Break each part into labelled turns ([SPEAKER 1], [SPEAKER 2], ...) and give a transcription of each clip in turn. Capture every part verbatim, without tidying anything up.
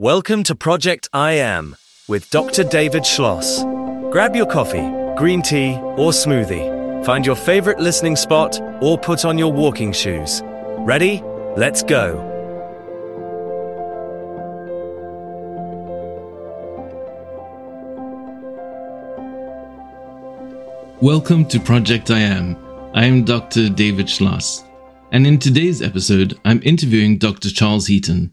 [SPEAKER 1] Welcome to Project I Am with Doctor David Schloss. Grab your coffee, green tea, or smoothie. Find your favorite listening spot or put on your walking shoes. Ready? Let's go.
[SPEAKER 2] Welcome to Project I Am. I am Doctor David Schloss, and in today's episode, I'm interviewing Doctor Charles Heaton.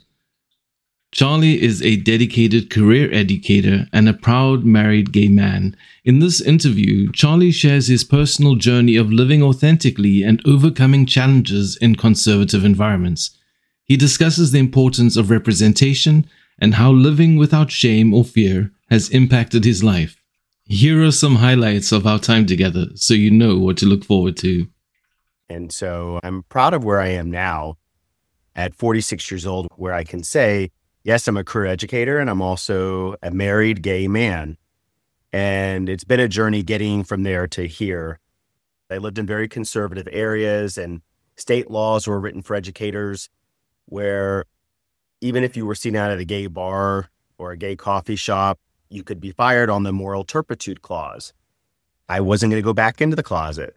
[SPEAKER 2] Charlie is a dedicated career educator and a proud married gay man. In this interview, Charlie shares his personal journey of living authentically and overcoming challenges in conservative environments. He discusses the importance of representation and how living without shame or fear has impacted his life. Here are some highlights of our time together so you know what to look forward to.
[SPEAKER 3] And so I'm proud of where I am now at forty-six years old, where I can say, yes, I'm a career educator and I'm also a married gay man. And it's been a journey getting from there to here. I lived in very conservative areas and state laws were written for educators where even if you were seen out at a gay bar or a gay coffee shop, you could be fired on the moral turpitude clause. I wasn't going to go back into the closet.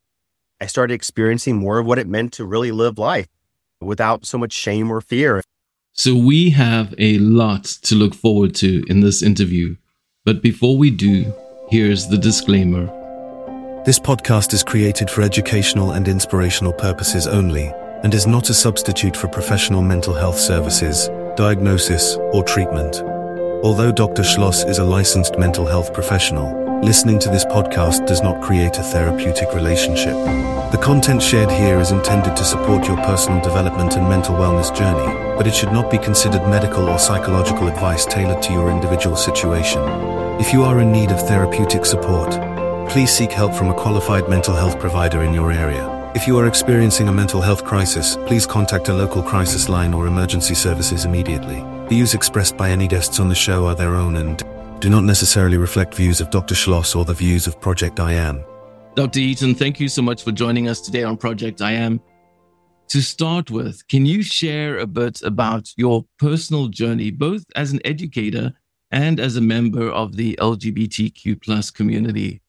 [SPEAKER 3] I started experiencing more of what it meant to really live life without so much shame or fear.
[SPEAKER 2] So we have a lot to look forward to in this interview. But before we do, here's the disclaimer.
[SPEAKER 4] This podcast is created for educational and inspirational purposes only and is not a substitute for professional mental health services, diagnosis, or treatment. Although Doctor Schloss is a licensed mental health professional, listening to this podcast does not create a therapeutic relationship. The content shared here is intended to support your personal development and mental wellness journey, but it should not be considered medical or psychological advice tailored to your individual situation. If you are in need of therapeutic support, please seek help from a qualified mental health provider in your area. If you are experiencing a mental health crisis, please contact a local crisis line or emergency services immediately. Views expressed by any guests on the show are their own and do not necessarily reflect views of Doctor Schloss or the views of Project I Am.
[SPEAKER 2] Doctor Heaton, thank you so much for joining us today on Project I Am. To start with, can you share a bit about your personal journey, both as an educator and as a member of the L G B T Q plus community?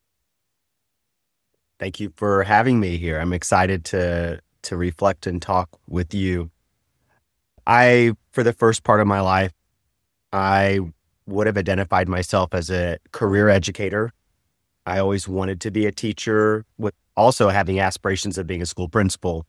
[SPEAKER 3] Thank you for having me here. I'm excited to to reflect and talk with you. I, for the first part of my life, I would have identified myself as a career educator. I always wanted to be a teacher, with also having aspirations of being a school principal.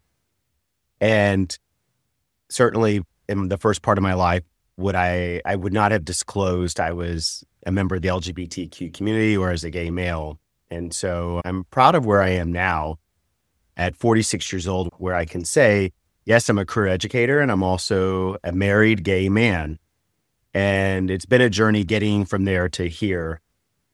[SPEAKER 3] And certainly in the first part of my life, would I, I would not have disclosed I was a member of the L G B T Q community or as a gay male. And so I'm proud of where I am now at forty-six years old, where I can say, yes, I'm a career educator and I'm also a married gay man. And it's been a journey getting from there to here.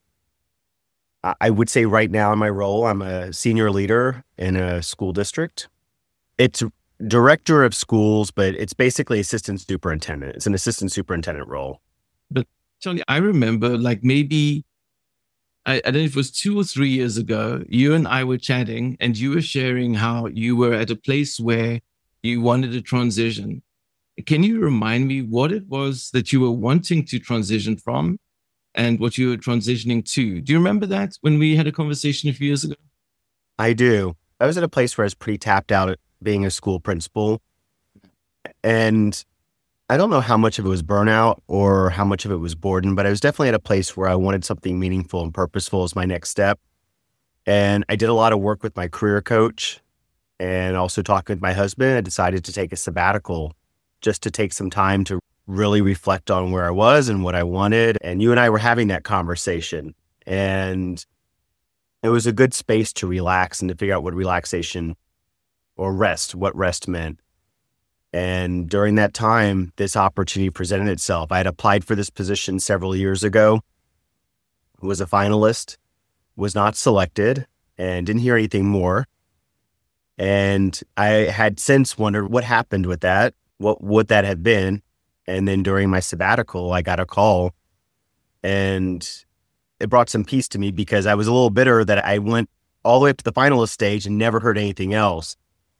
[SPEAKER 3] I would say right now in my role, I'm a senior leader in a school district. It's director of schools, but it's basically assistant superintendent. It's an assistant superintendent role.
[SPEAKER 2] But Charlie, I remember like maybe, I, I don't know if it was two or three years ago, you and I were chatting and you were sharing how you were at a place where you wanted to transition. Can you remind me what it was that you were wanting to transition from and what you were transitioning to? Do you remember that when we had a conversation a few years ago?
[SPEAKER 3] I do. I was at a place where I was pretty tapped out at being a school principal. And I don't know how much of it was burnout or how much of it was boredom, but I was definitely at a place where I wanted something meaningful and purposeful as my next step. And I did a lot of work with my career coach and also talking with my husband. I decided to take a sabbatical just to take some time to really reflect on where I was and what I wanted. And you and I were having that conversation. And it was a good space to relax and to figure out what relaxation or rest, what rest meant. And during that time, this opportunity presented itself. I had applied for this position several years ago, was a finalist, was not selected, and didn't hear anything more. And I had since wondered what happened with that, what would that have been? And then during my sabbatical, I got a call and it brought some peace to me because I was a little bitter that I went all the way up to the finalist stage and never heard anything else.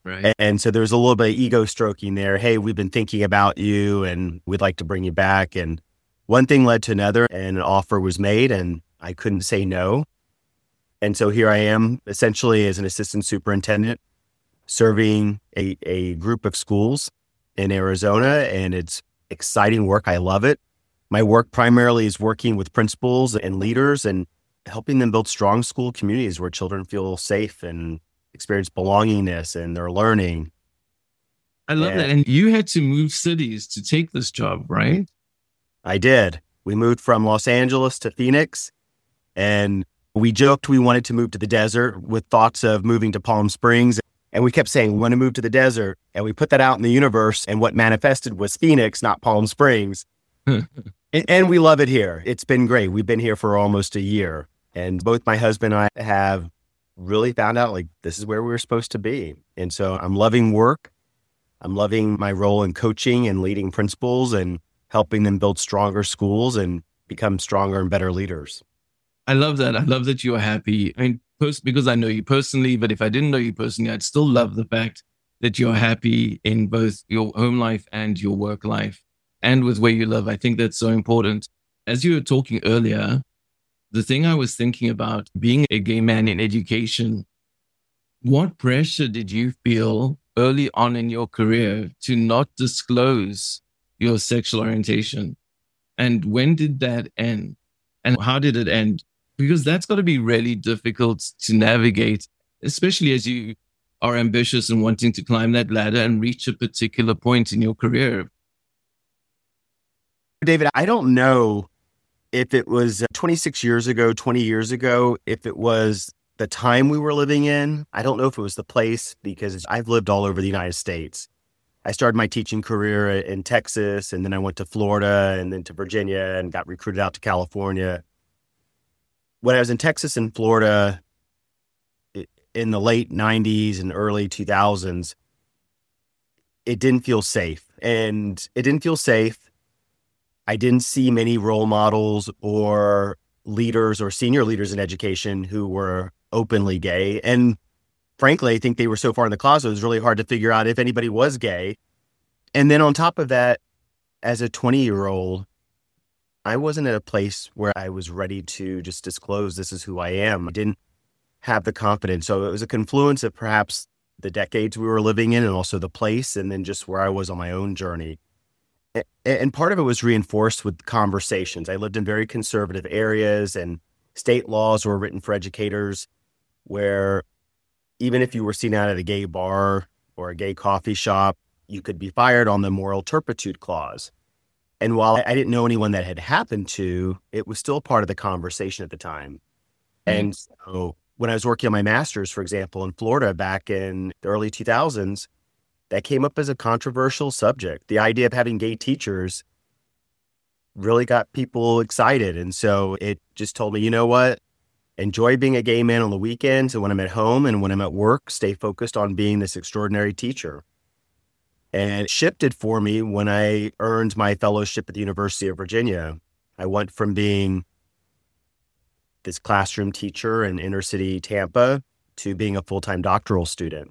[SPEAKER 2] Right.
[SPEAKER 3] And so there was a little bit of ego stroking there. Hey, we've been thinking about you and we'd like to bring you back. And one thing led to another and an offer was made and I couldn't say no. And so here I am essentially as an assistant superintendent serving a, a group of schools in Arizona, and it's exciting work. I love it. My work primarily is working with principals and leaders and helping them build strong school communities where children feel safe and experience belongingness and they're learning.
[SPEAKER 2] I love
[SPEAKER 3] and
[SPEAKER 2] that. And you had to move cities to take this job, right?
[SPEAKER 3] I did. We moved from Los Angeles to Phoenix, and we joked we wanted to move to the desert with thoughts of moving to Palm Springs. And we kept saying, we want to move to the desert. And we put that out in the universe. And what manifested was Phoenix, not Palm Springs. and, and we love it here. It's been great. We've been here for almost a year. And both my husband and I have really found out like this is where we were supposed to be. And so I'm loving work. I'm loving my role in coaching and leading principals and helping them build stronger schools and become stronger and better leaders.
[SPEAKER 2] I love that. I love that you're happy. I mean, pers- because I know you personally, but if I didn't know you personally, I'd still love the fact that you're happy in both your home life and your work life and with where you live. I think that's so important. As you were talking earlier, the thing I was thinking about being a gay man in education, what pressure did you feel early on in your career to not disclose your sexual orientation? And when did that end? And how did it end? Because that's got to be really difficult to navigate, especially as you are ambitious and wanting to climb that ladder and reach a particular point in your career.
[SPEAKER 3] David, I don't know if it was twenty-six years ago, twenty years ago, if it was the time we were living in. I don't know if it was the place because I've lived all over the United States. I started my teaching career in Texas, and then I went to Florida and then to Virginia and got recruited out to California. When I was in Texas and Florida in the late nineties and early two thousands, it didn't feel safe. And it didn't feel safe. I didn't see many role models or leaders or senior leaders in education who were openly gay. And frankly, I think they were so far in the closet, it was really hard to figure out if anybody was gay. And then on top of that, as a twenty-year-old, I wasn't at a place where I was ready to just disclose this is who I am. I didn't have the confidence. So it was a confluence of perhaps the decades we were living in and also the place, and then just where I was on my own journey. And part of it was reinforced with conversations. I lived in very conservative areas, and state laws were written for educators where even if you were seen out at a gay bar or a gay coffee shop, you could be fired on the moral turpitude clause. And while I didn't know anyone that had happened to, it was still part of the conversation at the time. Mm-hmm. And so when I was working on my master's, for example, in Florida back in the early two thousands, that came up as a controversial subject. The idea of having gay teachers really got people excited. And so it just told me, you know what? Enjoy being a gay man on the weekends. And when I'm at home and when I'm at work, stay focused on being this extraordinary teacher. And it shifted for me when I earned my fellowship at the University of Virginia. I went from being this classroom teacher in inner city Tampa to being a full-time doctoral student.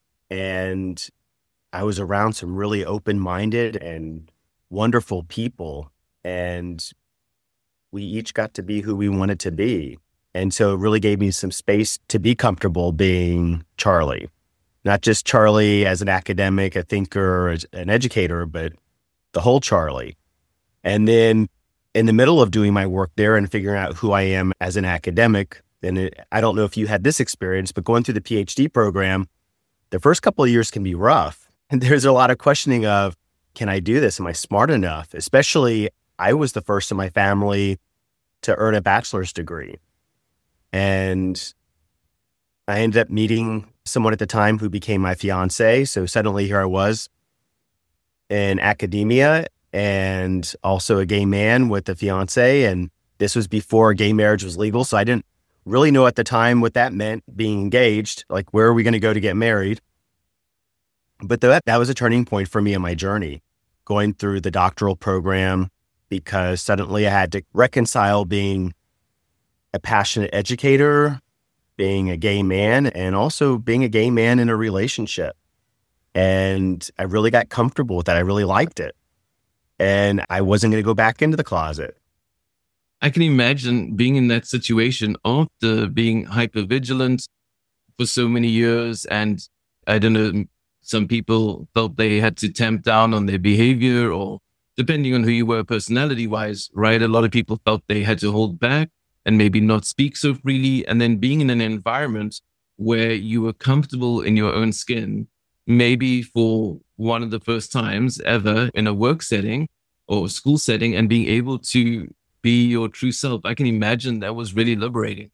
[SPEAKER 3] And I was around some really open-minded and wonderful people, and we each got to be who we wanted to be. And so it really gave me some space to be comfortable being Charlie, not just Charlie as an academic, a thinker, as an educator, but the whole Charlie. And then in the middle of doing my work there and figuring out who I am as an academic, and it, I don't know if you had this experience, but going through the PhD program, the first couple of years can be rough. And there's a lot of questioning of, can I do this? Am I smart enough? Especially, I was the first in my family to earn a bachelor's degree. And I ended up meeting someone at the time who became my fiance. So suddenly here I was in academia and also a gay man with a fiance. And this was before gay marriage was legal. So I didn't really know at the time what that meant, being engaged, like where are we going to go to get married? But that, that was a turning point for me in my journey, going through the doctoral program, because suddenly I had to reconcile being a passionate educator, being a gay man, and also being a gay man in a relationship. And I really got comfortable with that. I really liked it. And I wasn't going to go back into the closet.
[SPEAKER 2] I can imagine being in that situation after being hypervigilant for so many years. And I don't know, some people felt they had to tamp down on their behavior, or depending on who you were personality wise, right? A lot of people felt they had to hold back and maybe not speak so freely. And then being in an environment where you were comfortable in your own skin, maybe for one of the first times ever in a work setting or school setting, and being able to be your true self. I can imagine that was really liberating.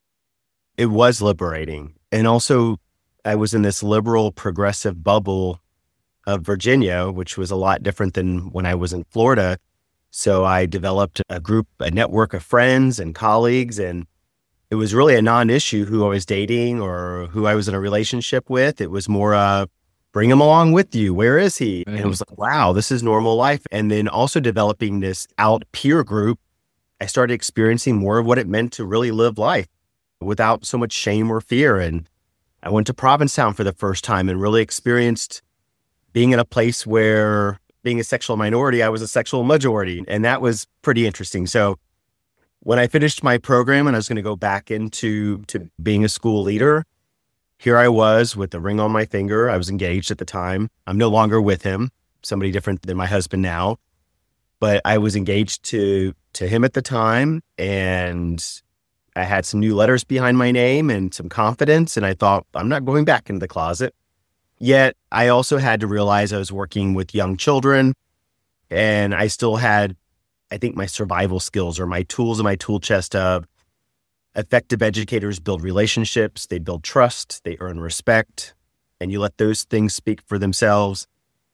[SPEAKER 3] It was liberating. And also, I was in this liberal, progressive bubble of Virginia, which was a lot different than when I was in Florida. So I developed a group, a network of friends and colleagues, and it was really a non-issue who I was dating or who I was in a relationship with. It was more uh, bring him along with you. Where is he? Right. And it was like, wow, this is normal life. And then also developing this out peer group, I started experiencing more of what it meant to really live life without so much shame or fear. And I went to Provincetown for the first time and really experienced being in a place where, being a sexual minority, I was a sexual majority. And that was pretty interesting. So when I finished my program and I was going to go back into to being a school leader, here I was with a ring on my finger. I was engaged at the time. I'm no longer with him, somebody different than my husband now. But I was engaged to to him at the time, and I had some new letters behind my name and some confidence, and I thought, I'm not going back into the closet. Yet I also had to realize I was working with young children, and I still had, I think, my survival skills or my tools in my tool chest of effective educators build relationships, they build trust, they earn respect, and you let those things speak for themselves.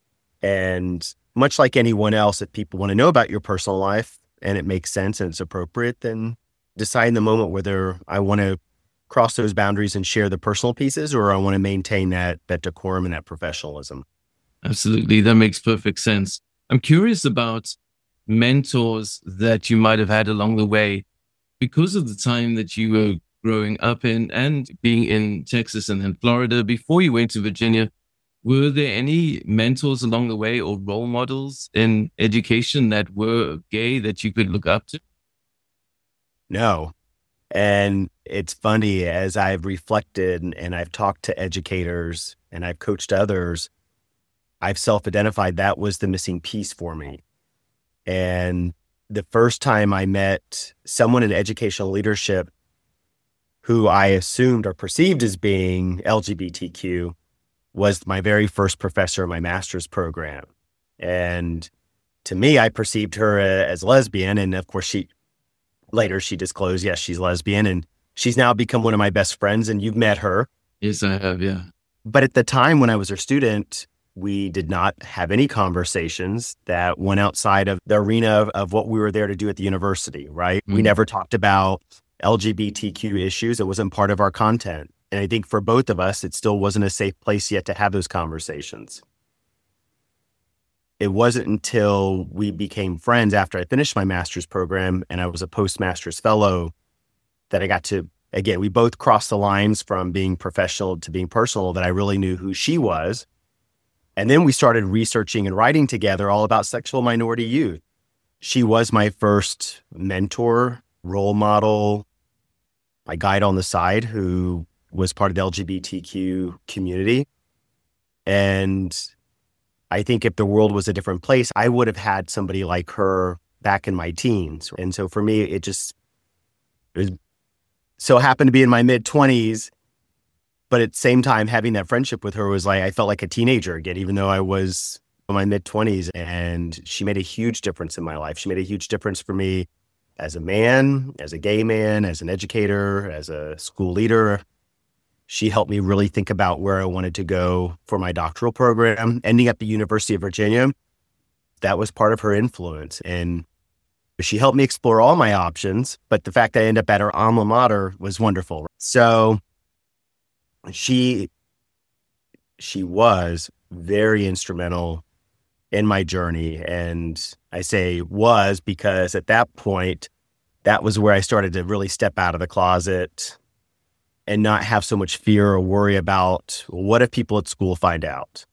[SPEAKER 3] And much like anyone else, if people want to know about your personal life and it makes sense and it's appropriate, then decide in the moment whether I want to cross those boundaries and share the personal pieces, or I want to maintain that, that decorum and that professionalism.
[SPEAKER 2] Absolutely. That makes perfect sense. I'm curious about mentors that you might have had along the way because of the time that you were growing up in and being in Texas and then Florida before you went to Virginia. Were there any mentors along the way or role models in education that were gay that you could look up to?
[SPEAKER 3] No. And it's funny, as I've reflected and I've talked to educators and I've coached others, I've self-identified that was the missing piece for me. And the first time I met someone in educational leadership who I assumed or perceived as being L G B T Q was my very first professor in my master's program. And to me, I perceived her as lesbian. And of course, she later she disclosed, yes, she's lesbian. And she's now become one of my best friends. And you've met her.
[SPEAKER 2] Yes, I have. Yeah.
[SPEAKER 3] But at the time when I was her student, we did not have any conversations that went outside of the arena of, of what we were there to do at the university, right? Mm-hmm. We never talked about L G B T Q issues. It wasn't part of our content. And I think for both of us, it still wasn't a safe place yet to have those conversations. It wasn't until we became friends after I finished my master's program and I was a postmaster's fellow that I got to, again, we both crossed the lines from being professional to being personal, that I really knew who she was. And then we started researching and writing together all about sexual minority youth. She was my first mentor, role model, my guide on the side who was part of the L G B T Q community. And I think if the world was a different place, I would have had somebody like her back in my teens. And so for me, it just it was so happened to be in my mid twenties. But at the same time, having that friendship with her was like, I felt like a teenager again, even though I was in my mid twenties. And she made a huge difference in my life. She made a huge difference for me as a man, as a gay man, as an educator, as a school leader. She helped me really think about where I wanted to go for my doctoral program. Ending up at the University of Virginia, that was part of her influence. And she helped me explore all my options, but the fact that I ended up at her alma mater was wonderful. So she, she was very instrumental in my journey. And I say was because at that point, that was where I started to really step out of the closet and not have so much fear or worry about, well, what if people at school find out?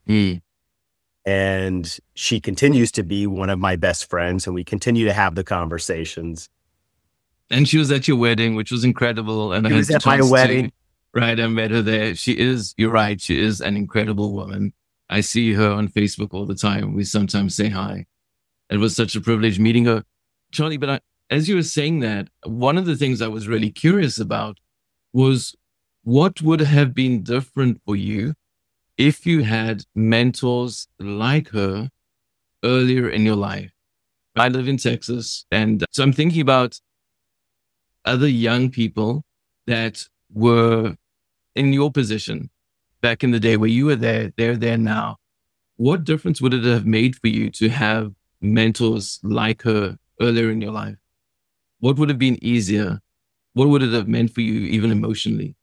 [SPEAKER 2] Mm.
[SPEAKER 3] And she continues to be one of my best friends, and we continue to have the conversations.
[SPEAKER 2] And she was at your wedding, which was incredible. And
[SPEAKER 3] She
[SPEAKER 2] I
[SPEAKER 3] was
[SPEAKER 2] had
[SPEAKER 3] at
[SPEAKER 2] the
[SPEAKER 3] my
[SPEAKER 2] chance
[SPEAKER 3] wedding.
[SPEAKER 2] to, right, I met her there. She is, you're right, she is an incredible woman. I see her on Facebook all the time. We sometimes say hi. It was such a privilege meeting her. Charlie, but I, as you were saying that, one of the things I was really curious about was what would have been different for you if you had mentors like her earlier in your life. I live in Texas, and so I'm thinking about other young people that were in your position back in the day where you were there, they're there now. What difference would it have made for you to have mentors like her earlier in your life? What would have been easier? What would it have meant for you, even emotionally?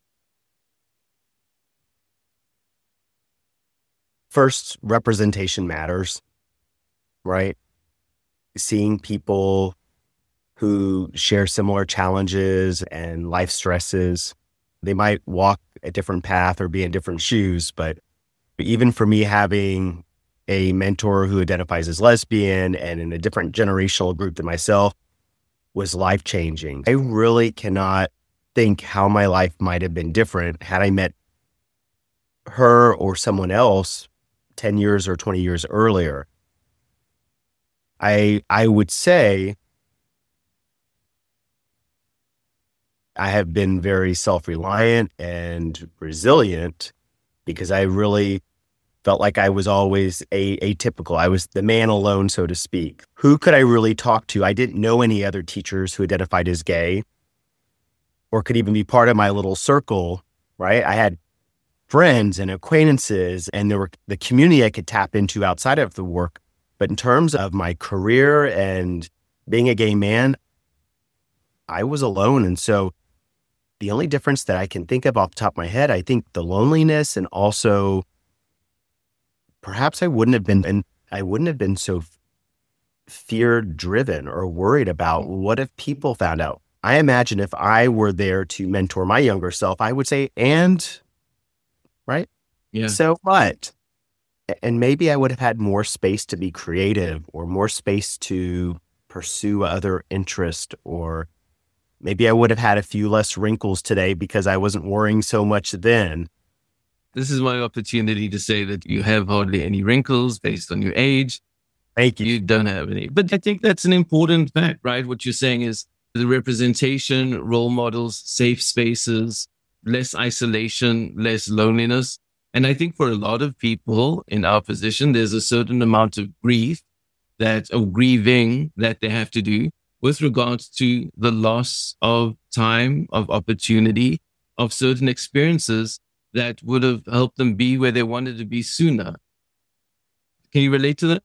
[SPEAKER 3] First, representation matters, right? Seeing people who share similar challenges and life stresses. They might walk a different path or be in different shoes, but even for me, having a mentor who identifies as lesbian and in a different generational group than myself was life-changing. I really cannot think how my life might have been different had I met her or someone else ten years or twenty years earlier. I I would say I have been very self-reliant and resilient because I really felt like I was always a, atypical. I was the man alone, so to speak. Who could I really talk to? I didn't know any other teachers who identified as gay or could even be part of my little circle, right? I had friends and acquaintances, and there were the community I could tap into outside of the work. But in terms of my career and being a gay man, I was alone. And so the only difference that I can think of off the top of my head, I think the loneliness, and also perhaps I wouldn't have been, and I wouldn't have been so fear driven or worried about what if people found out. I imagine if I were there to mentor my younger self, I would say, and right?
[SPEAKER 2] Yeah.
[SPEAKER 3] So what? And maybe I would have had more space to be creative or more space to pursue other interest, or maybe I would have had a few less wrinkles today because I wasn't worrying so much then.
[SPEAKER 2] This is my opportunity to say that you have hardly any wrinkles based on your age.
[SPEAKER 3] Thank you.
[SPEAKER 2] You don't have any. But I think that's an important fact, right? What you're saying is the representation, role models, safe spaces, less isolation, less loneliness. And I think for a lot of people in our position, there's a certain amount of grief that, or grieving that they have to do with regards to the loss of time, of opportunity, of certain experiences that would have helped them be where they wanted to be sooner. Can you relate to that?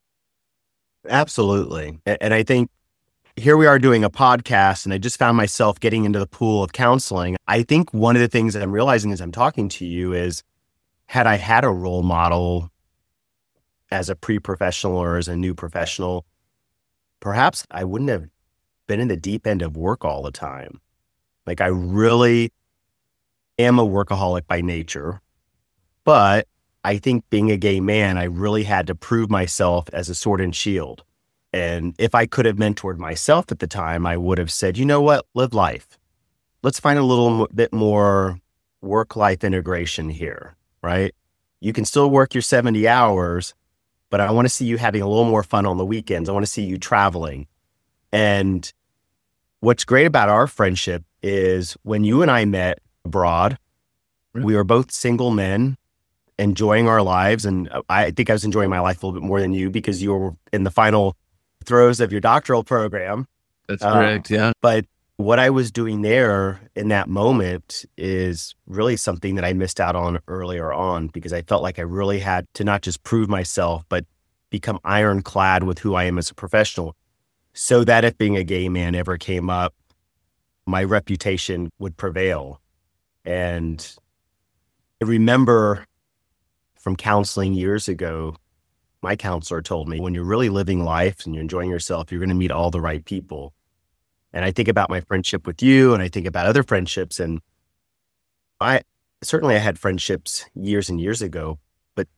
[SPEAKER 3] Absolutely. And I think here we are doing a podcast, and I just found myself getting into the pool of counseling. I think one of the things that I'm realizing as I'm talking to you is, had I had a role model as a pre-professional or as a new professional, perhaps I wouldn't have been in the deep end of work all the time. Like, I really am a workaholic by nature, but I think being a gay man, I really had to prove myself as a sword and shield. And if I could have mentored myself at the time, I would have said, you know what, live life. Let's find a little bit more work-life integration here, right? You can still work your seventy hours, but I want to see you having a little more fun on the weekends. I want to see you traveling. And what's great about our friendship is when you and I met abroad,
[SPEAKER 2] Right.
[SPEAKER 3] we were both single men enjoying our lives. And I think I was enjoying my life a little bit more than you because you were in the final throes of your doctoral program.
[SPEAKER 2] That's
[SPEAKER 3] Uh,
[SPEAKER 2] correct. Yeah.
[SPEAKER 3] But what I was doing there in that moment is really something that I missed out on earlier on, because I felt like I really had to not just prove myself, but become ironclad with who I am as a professional, so that if being a gay man ever came up, my reputation would prevail. And I remember from counseling years ago, my counselor told me, when you're really living life and you're enjoying yourself, you're going to meet all the right people. And I think about my friendship with you, and I think about other friendships. And I certainly I had friendships years and years ago, but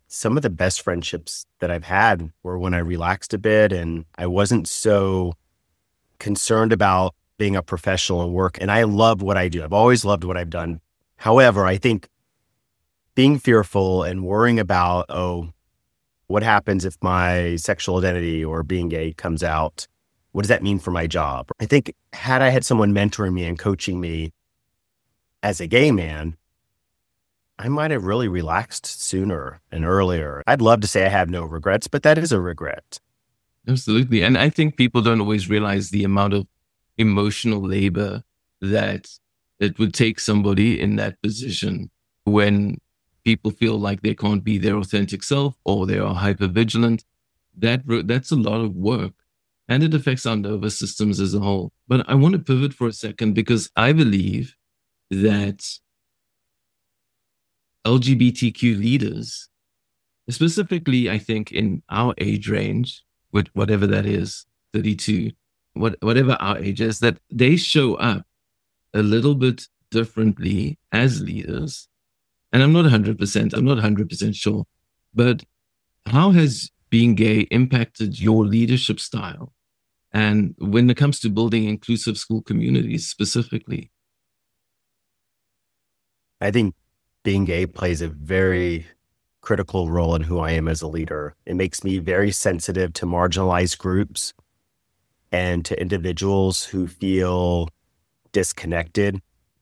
[SPEAKER 3] some of the best friendships that I've had were when I relaxed a bit and I wasn't so concerned about being a professional in work. And I love what I do. I've always loved what I've done. However, I think being fearful and worrying about, oh, what happens if my sexual identity or being gay comes out? What does that mean for my job? I think had I had someone mentoring me and coaching me as a gay man, I might have really relaxed sooner and earlier. I'd love to say I have no regrets, but that is a regret.
[SPEAKER 2] Absolutely. And I think people don't always realize the amount of emotional labor that it would take somebody in that position when people feel like they can't be their authentic self or they are hypervigilant. That, that's a lot of work and it affects our nervous systems as a whole. But I want to pivot for a second because I believe that L G B T Q leaders, specifically, I think in our age range, with whatever that is, thirty-two, what, whatever our age is, that they show up a little bit differently as leaders. And I'm not one hundred percent, I'm not one hundred percent sure, but how has being gay impacted your leadership style? And when it comes to building inclusive school communities specifically?
[SPEAKER 3] I think being gay plays a very critical role in who I am as a leader. It makes me very sensitive to marginalized groups and to individuals who feel disconnected.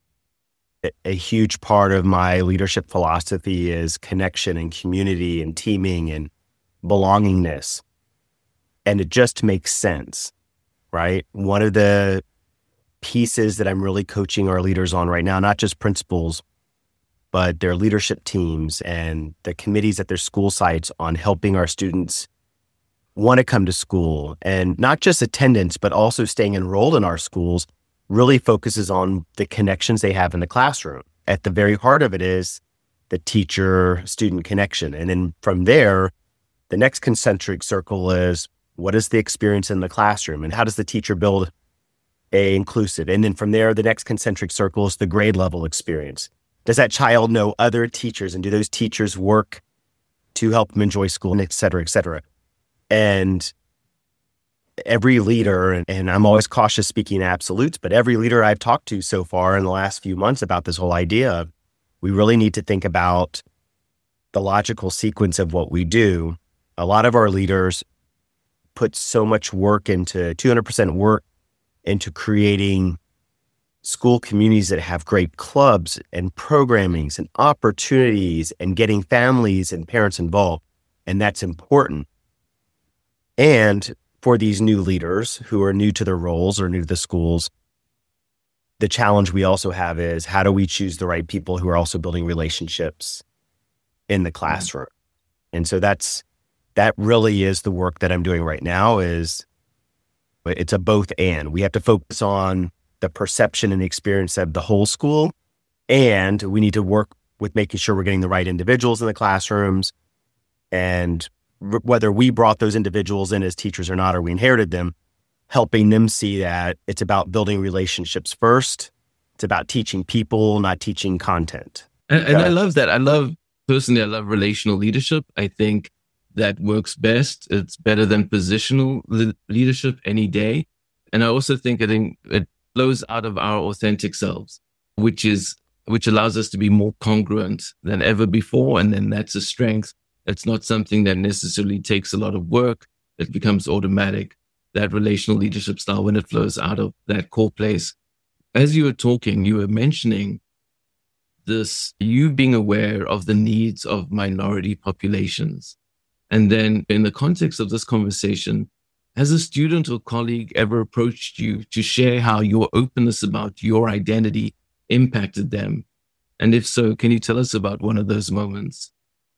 [SPEAKER 3] A huge part of my leadership philosophy is connection and community and teaming and belongingness. And it just makes sense, right? One of the pieces that I'm really coaching our leaders on right now, not just principals, but their leadership teams and the committees at their school sites on helping our students want to come to school, and not just attendance, but also staying enrolled in our schools, really focuses on the connections they have in the classroom. At the very heart of it is the teacher-student connection. And then from there, the next concentric circle is, what is the experience in the classroom and how does the teacher build a inclusive? And then from there, the next concentric circle is the grade level experience. Does that child know other teachers and do those teachers work to help them enjoy school, and et cetera, et cetera? And every leader, and, and I'm always cautious speaking in absolutes, but every leader I've talked to so far in the last few months about this whole idea, we really need to think about the logical sequence of what we do. A lot of our leaders put so much work into, two hundred percent work into creating school communities that have great clubs and programmings and opportunities and getting families and parents involved. And that's important. And for these new leaders who are new to their roles or new to the schools, the challenge we also have is, how do we choose the right people who are also building relationships in the classroom? Mm-hmm. And so that's, that really is the work that I'm doing right now. Is it's a both and. We have to focus on the perception and the experience of the whole school, and we need to work with making sure we're getting the right individuals in the classrooms, and r- whether we brought those individuals in as teachers or not, or we inherited them, helping them see that it's about building relationships first. It's about teaching people, not teaching content.
[SPEAKER 2] And, and I love that. I love, personally, I love relational leadership. I think that works best. It's better than positional le- leadership any day. And I also think, I think it flows out of our authentic selves, which is, which allows us to be more congruent than ever before. And then that's a strength. It's not something that necessarily takes a lot of work. It becomes automatic. That relational leadership style, when it flows out of that core place. As you were talking, you were mentioning this, you being aware of the needs of minority populations. And then in the context of this conversation, has a student or colleague ever approached you to share how your openness about your identity impacted them? And if so, can you tell us about one of those moments?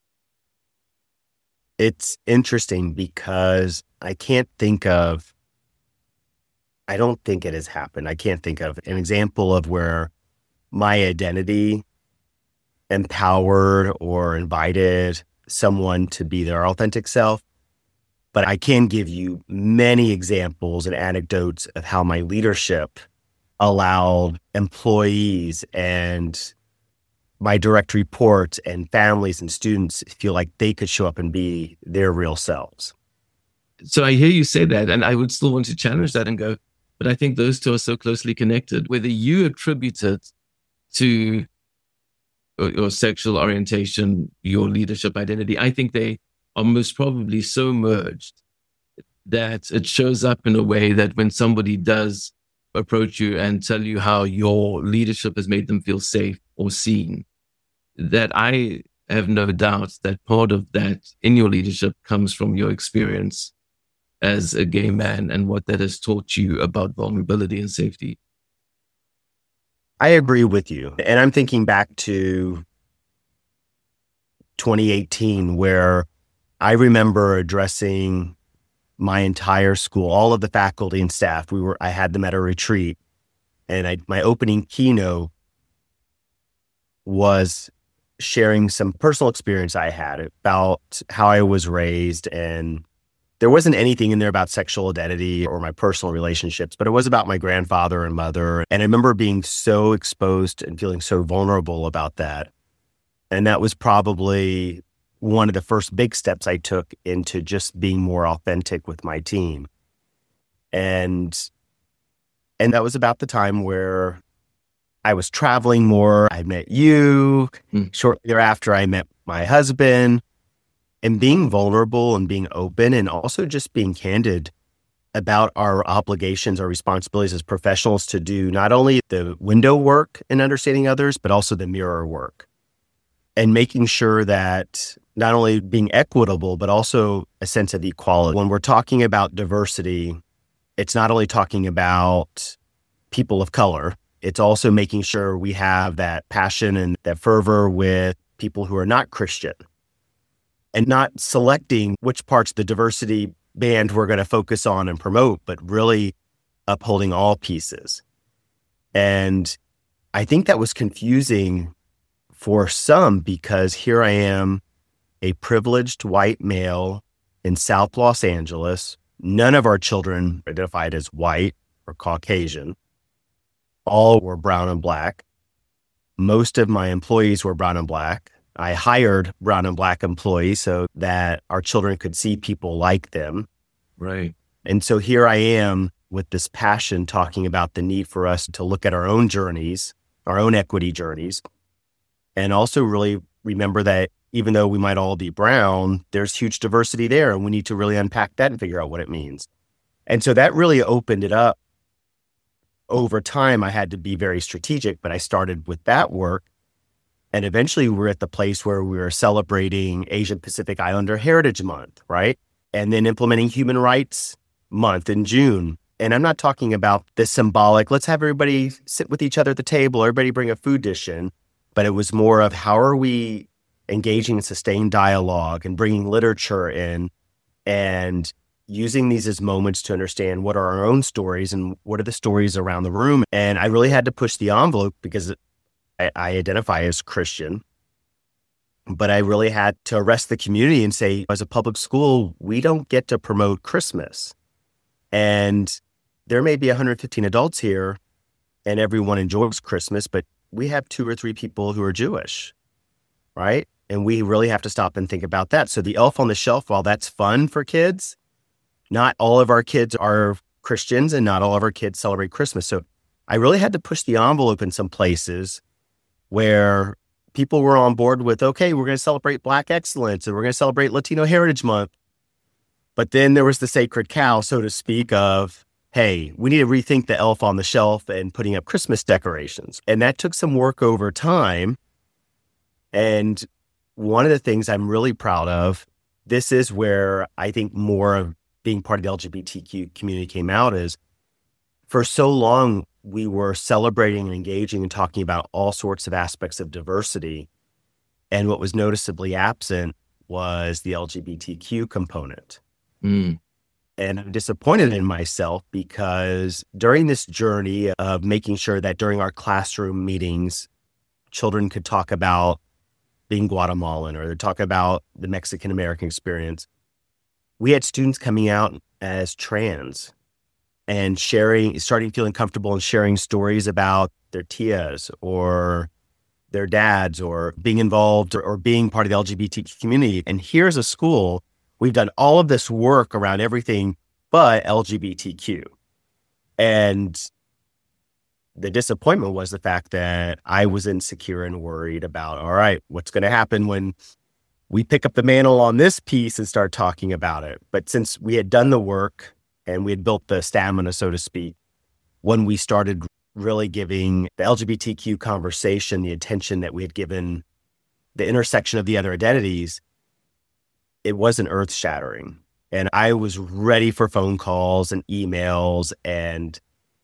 [SPEAKER 3] It's interesting because I can't think of, I don't think it has happened. I can't think of an example of where my identity empowered or invited someone to be their authentic self. But I can give you many examples and anecdotes of how my leadership allowed employees and my direct reports and families and students feel like they could show up and be their real selves.
[SPEAKER 2] So I hear you say that, and I would still want to challenge that and go, but I think those two are so closely connected. Whether you attribute it to your sexual orientation, your leadership identity, I think they are most probably so merged that it shows up in a way that when somebody does approach you and tell you how your leadership has made them feel safe or seen, that I have no doubt that part of that in your leadership comes from your experience as a gay man and what that has taught you about vulnerability and safety.
[SPEAKER 3] I agree with you. And I'm thinking back to twenty eighteen, where I remember addressing my entire school, all of the faculty and staff. We were, I had them at a retreat, and I, my opening keynote was sharing some personal experience I had about how I was raised. And there wasn't anything in there about sexual identity or my personal relationships, but it was about my grandfather and mother. And I remember being so exposed and feeling so vulnerable about that. And that was probably one of the first big steps I took into just being more authentic with my team. And, and that was about the time where I was traveling more. I met you. Mm. Shortly thereafter, I met my husband. And being vulnerable and being open, and also just being candid about our obligations, our responsibilities as professionals to do not only the window work in understanding others, but also the mirror work. And making sure that not only being equitable, but also a sense of equality. When we're talking about diversity, it's not only talking about people of color, it's also making sure we have that passion and that fervor with people who are not Christian. And not selecting which parts of the diversity band we're going to focus on and promote, but really upholding all pieces. And I think that was confusing for some, because here I am, a privileged white male in South Los Angeles. None of our children identified as white or Caucasian. All were brown and black. Most of my employees were brown and black. I hired brown and black employees so that our children could see people like them.
[SPEAKER 2] Right.
[SPEAKER 3] And so here I am with this passion talking about the need for us to look at our own journeys, our own equity journeys, and also really remember that even though we might all be brown, there's huge diversity there, and we need to really unpack that and figure out what it means. And so that really opened it up. Over time, I had to be very strategic, but I started with that work. And eventually we're at the place where we were celebrating Asian Pacific Islander Heritage Month, right? And then implementing Human Rights Month in June. And I'm not talking about this symbolic, let's have everybody sit with each other at the table, everybody bring a food dish in. But it was more of how are we engaging in sustained dialogue and bringing literature in and using these as moments to understand what are our own stories and what are the stories around the room. And I really had to push the envelope because it, I, I identify as Christian, but I really had to arrest the community and say, as a public school, we don't get to promote Christmas. And there may be one hundred fifteen adults here and everyone enjoys Christmas, but we have two or three people who are Jewish, right? And we really have to stop and think about that. So the elf on the shelf, while that's fun for kids, not all of our kids are Christians and not all of our kids celebrate Christmas. So I really had to push the envelope in some places where people were on board with, okay, we're going to celebrate Black excellence and we're going to celebrate Latino Heritage Month. But then there was the sacred cow, so to speak, of, hey, we need to rethink the elf on the shelf and putting up Christmas decorations. And that took some work over time. And one of the things I'm really proud of, this is where I think more of being part of the L G B T Q community came out, is for so long, we were celebrating and engaging and talking about all sorts of aspects of diversity. And what was noticeably absent was the L G B T Q component.
[SPEAKER 2] Mm.
[SPEAKER 3] And I'm disappointed in myself because during this journey of making sure that during our classroom meetings, children could talk about being Guatemalan or they talk about the Mexican American experience, we had students coming out as trans and sharing, starting feeling comfortable and sharing stories about their tias or their dads or being involved or, or being part of the L G B T Q community. And here's a school, we've done all of this work around everything but L G B T Q. And the disappointment was the fact that I was insecure and worried about, all right, what's going to happen when we pick up the mantle on this piece and start talking about it. But since we had done the work and we had built the stamina, so to speak, when we started really giving the L G B T Q conversation the attention that we had given the intersection of the other identities, it wasn't earth shattering. And I was ready for phone calls and emails and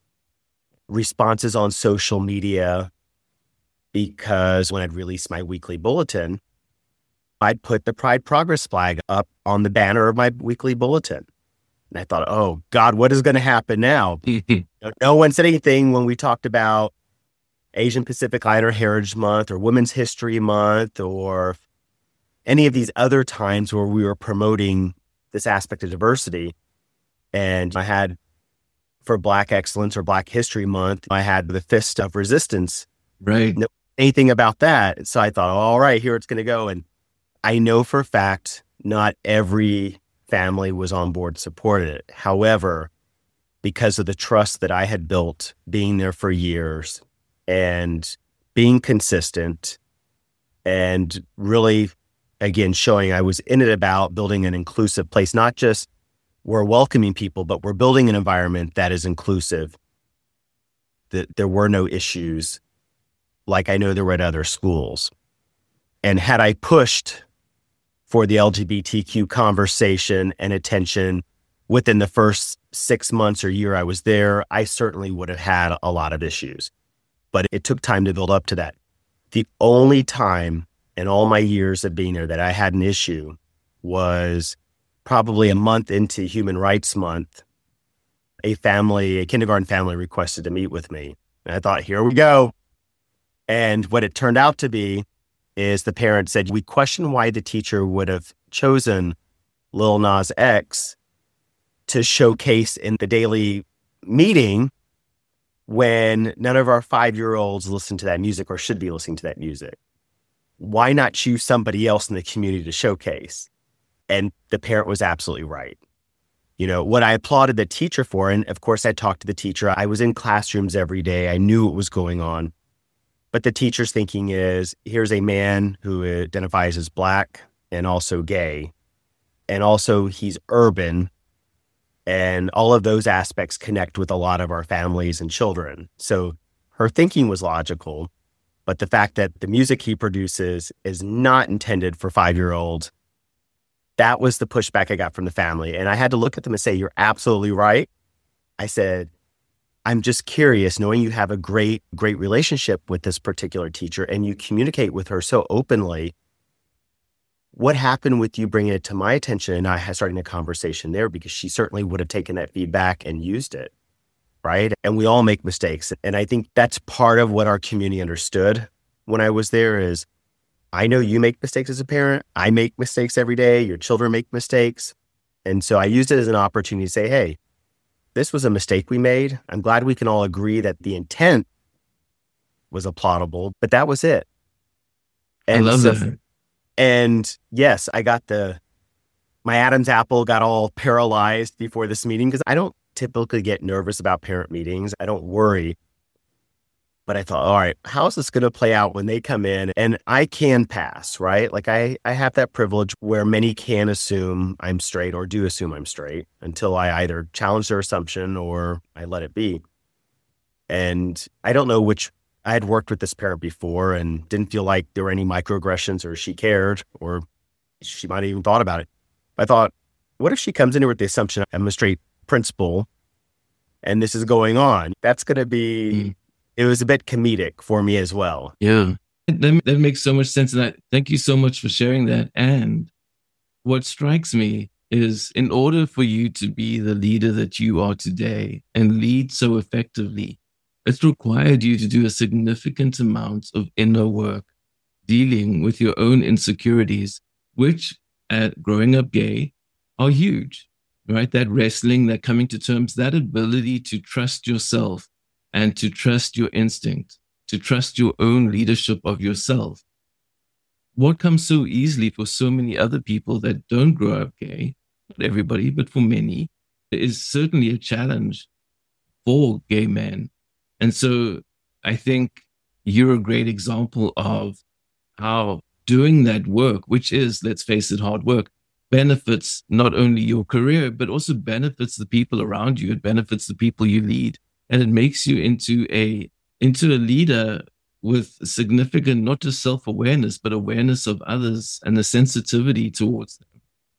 [SPEAKER 3] responses on social media, because when I'd released my weekly bulletin, I'd put the Pride Progress flag up on the banner of my weekly bulletin. And I thought, oh God, what is going to happen now? No one said anything when we talked about Asian Pacific Islander Heritage Month or Women's History Month or any of these other times where we were promoting this aspect of diversity. And I had, for Black Excellence or Black History Month, I had the Fist of Resistance.
[SPEAKER 2] Right.
[SPEAKER 3] No, anything about that. So I thought, all right, here it's going to go. And I know for a fact, not every family was on board, supported it. However, because of the trust that I had built being there for years and being consistent and really, again, showing I was in it about building an inclusive place, not just we're welcoming people, but we're building an environment that is inclusive, that there were no issues like I know there were at other schools. And had I pushed for the L G B T Q conversation and attention within the first six months or year I was there, I certainly would have had a lot of issues. But it took time to build up to that. The only time in all my years of being there that I had an issue was probably a month into Human Rights Month. A family, a kindergarten family requested to meet with me. And I thought, here we go. And what it turned out to be is the parent said, we question why the teacher would have chosen Lil Nas X to showcase in the daily meeting when none of our five-year-olds listen to that music or should be listening to that music. Why not choose somebody else in the community to showcase? And the parent was absolutely right. You know, what I applauded the teacher for, and of course I talked to the teacher, I was in classrooms every day, I knew what was going on. But the teacher's thinking is, here's a man who identifies as Black and also gay, and also he's urban, and all of those aspects connect with a lot of our families and children. So her thinking was logical, but the fact that the music he produces is not intended for five-year-olds, that was the pushback I got from the family. And I had to look at them and say, you're absolutely right. I said, I'm just curious, knowing you have a great, great relationship with this particular teacher and you communicate with her so openly, what happened with you bringing it to my attention and I starting a conversation there? Because she certainly would have taken that feedback and used it, right? And we all make mistakes. And I think that's part of what our community understood when I was there is, I know you make mistakes as a parent. I make mistakes every day. Your children make mistakes. And so I used it as an opportunity to say, hey, this was a mistake we made. I'm glad we can all agree that the intent was applaudable, but that was it. And
[SPEAKER 2] I love
[SPEAKER 3] so,
[SPEAKER 2] that.
[SPEAKER 3] And yes, I got the, my Adam's apple got all paralyzed before this meeting because I don't typically get nervous about parent meetings. I don't worry. But I thought, all right, how is this going to play out when they come in? And I can pass, right? Like I, I have that privilege where many can assume I'm straight or do assume I'm straight until I either challenge their assumption or I let it be. And I don't know which, I had worked with this parent before and didn't feel like there were any microaggressions or she cared or she might have even thought about it. I thought, what if she comes in here with the assumption I'm a straight principal and this is going on? That's going to be... Mm. It was a bit comedic for me as well.
[SPEAKER 2] Yeah, that, that makes so much sense. And I thank you so much for sharing that. And what strikes me is in order for you to be the leader that you are today and lead so effectively, it's required you to do a significant amount of inner work, dealing with your own insecurities, which at growing up gay are huge, right? That wrestling, that coming to terms, that ability to trust yourself and to trust your instinct to trust your own leadership of yourself. What comes so easily for so many other people that don't grow up gay, not everybody, but for many, is certainly a challenge for gay men. And so I think you're a great example of how doing that work, which is, let's face it, hard work, benefits not only your career, but also benefits the people around you. It benefits the people you lead, and it makes you into a into a leader with significant, not just self-awareness, but awareness of others and the sensitivity towards them.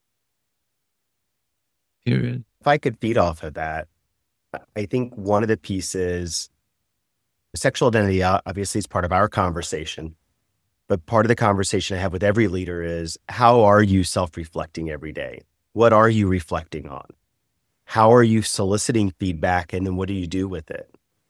[SPEAKER 2] Period.
[SPEAKER 3] If I could feed off of that, I think one of the pieces, sexual identity obviously is part of our conversation, but part of the conversation I have with every leader is, how are you self-reflecting every day? What are you reflecting on? How are you soliciting feedback? And then what do you do with it?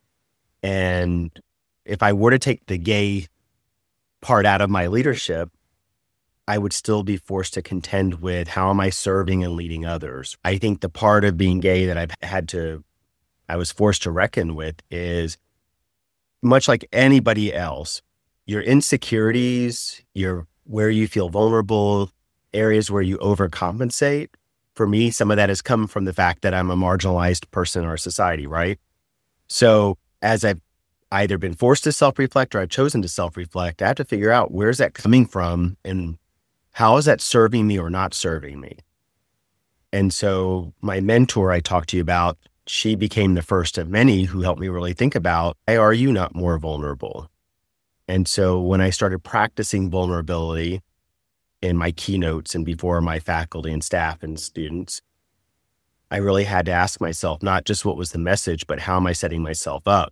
[SPEAKER 3] And if I were to take the gay part out of my leadership, I would still be forced to contend with, how am I serving and leading others? I think the part of being gay that I've had to, I was forced to reckon with is, much like anybody else, your insecurities, your where you feel vulnerable, areas where you overcompensate. For me, some of that has come from the fact that I'm a marginalized person in our society, right? So as I've either been forced to self-reflect or I've chosen to self-reflect, I have to figure out, where's that coming from and how is that serving me or not serving me? And so my mentor I talked to you about, she became the first of many who helped me really think about, why are you not more vulnerable? And so when I started practicing vulnerability in my keynotes and before my faculty and staff and students, I really had to ask myself, not just what was the message, but how am I setting myself up?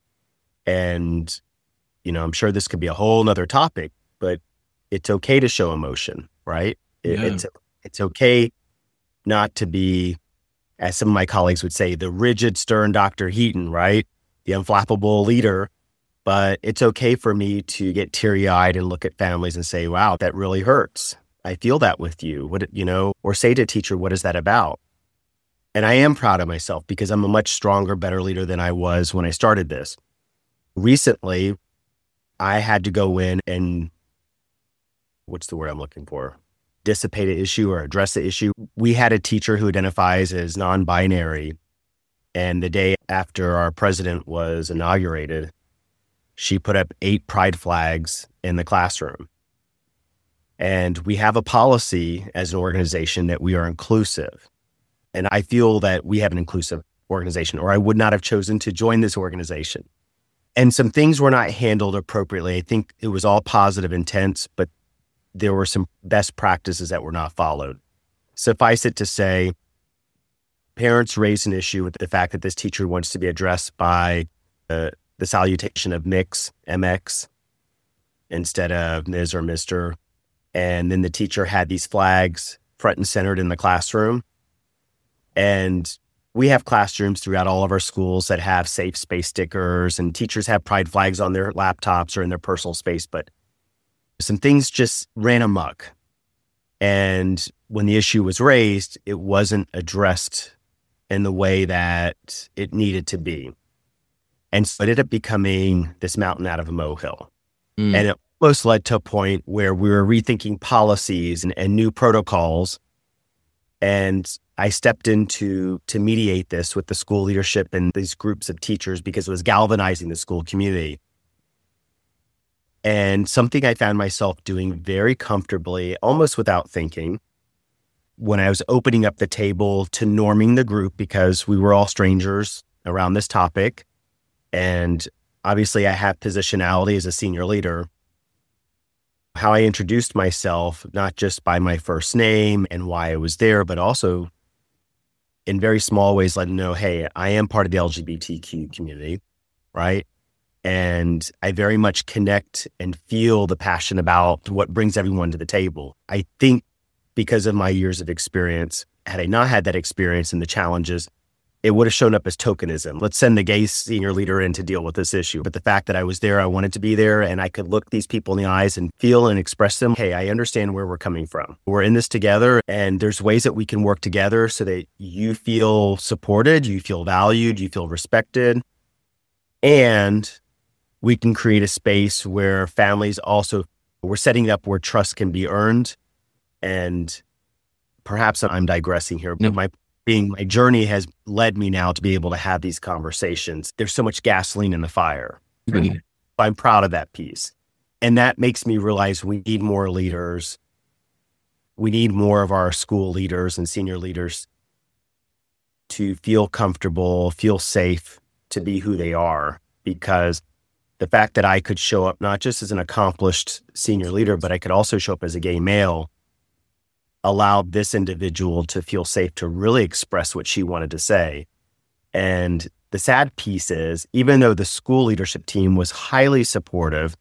[SPEAKER 3] And, you know, I'm sure this could be a whole nother topic, but it's okay to show emotion, right? It,
[SPEAKER 2] Yeah.
[SPEAKER 3] It's, it's okay not to be, as some of my colleagues would say, the rigid, stern Doctor Heaton, right? The unflappable leader. But it's okay for me to get teary-eyed and look at families and say, wow, that really hurts. I feel that with you. What, you know, or say to a teacher, what is that about? And I am proud of myself because I'm a much stronger, better leader than I was when I started this. Recently, I had to go in and, what's the word I'm looking for? Dissipate an issue or address the issue. We had a teacher who identifies as non-binary. And the day after our president was inaugurated, she put up eight pride flags in the classroom. And we have a policy as an organization that we are inclusive. And I feel that we have an inclusive organization, or I would not have chosen to join this organization. And some things were not handled appropriately. I think it was all positive intent, but there were some best practices that were not followed. Suffice it to say, parents raised an issue with the fact that this teacher wants to be addressed by uh, the salutation of Mix, M X, instead of Miz or Mister And then the teacher had these flags front and centered in the classroom. And we have classrooms throughout all of our schools that have safe space stickers, and teachers have pride flags on their laptops or in their personal space, but some things just ran amok. And when the issue was raised, it wasn't addressed in the way that it needed to be. And so it ended up becoming this mountain out of a molehill. Mm. And it almost led to a point where we were rethinking policies and, and new protocols. And I stepped in to, to mediate this with the school leadership and these groups of teachers because it was galvanizing the school community. And something I found myself doing very comfortably, almost without thinking, when I was opening up the table to norming the group, because we were all strangers around this topic. And obviously I have positionality as a senior leader. How I introduced myself, not just by my first name and why I was there, but also in very small ways, letting them know, hey, I am part of the L G B T Q community, right? And I very much connect and feel the passion about what brings everyone to the table. I think because of my years of experience, had I not had that experience and the challenges, it would have shown up as tokenism. Let's send the gay senior leader in to deal with this issue. But the fact that I was there, I wanted to be there, and I could look these people in the eyes and feel and express them, hey, I understand where we're coming from. We're in this together, and there's ways that we can work together so that you feel supported, you feel valued, you feel respected, and we can create a space where families also, we're setting up where trust can be earned. And perhaps I'm digressing here, but
[SPEAKER 2] No.
[SPEAKER 3] my being my journey has led me now to be able to have these conversations. There's so much gasoline in the fire.
[SPEAKER 2] Really?
[SPEAKER 3] I'm proud of that piece. And that makes me realize we need more leaders. We need more of our school leaders and senior leaders to feel comfortable, feel safe to be who they are. Because the fact that I could show up not just as an accomplished senior leader, but I could also show up as a gay male, allowed this individual to feel safe to really express what she wanted to say. And the sad piece is, even though the school leadership team was highly supportive,